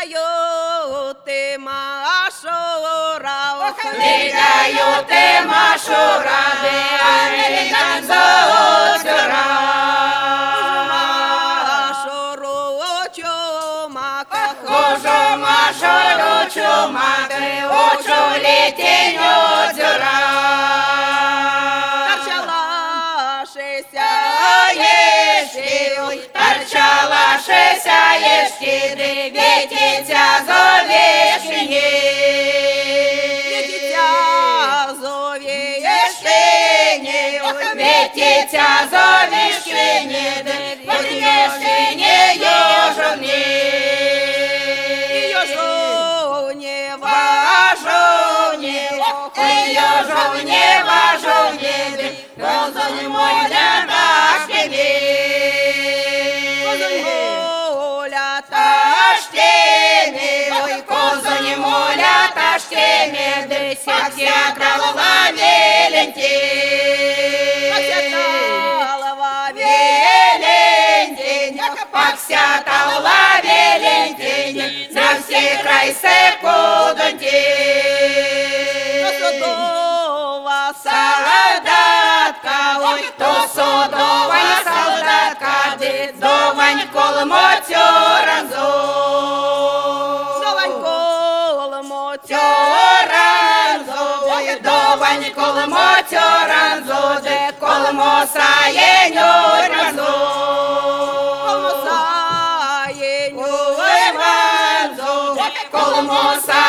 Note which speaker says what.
Speaker 1: ти машура,
Speaker 2: ти машура, де ангелідан зозора. Кожу машуру чумаки, очу літіню дзюра. Тарчалашися єшки, дивітіться зовішні. Вітіться зовішні, дивітішні йожовні.
Speaker 1: Йожовні,
Speaker 2: Важовні, йожовні, важовні, розумні моля дашківі. Козоні моля таштемі, десятки кралова веленті. Пакся талова веленті, на всі край секудонті. Солдатка, ой, то содова солдатка, дидовань колмотю ранзу. Довань колмотю ранзу, де колмосає нюрмазу. Колмосає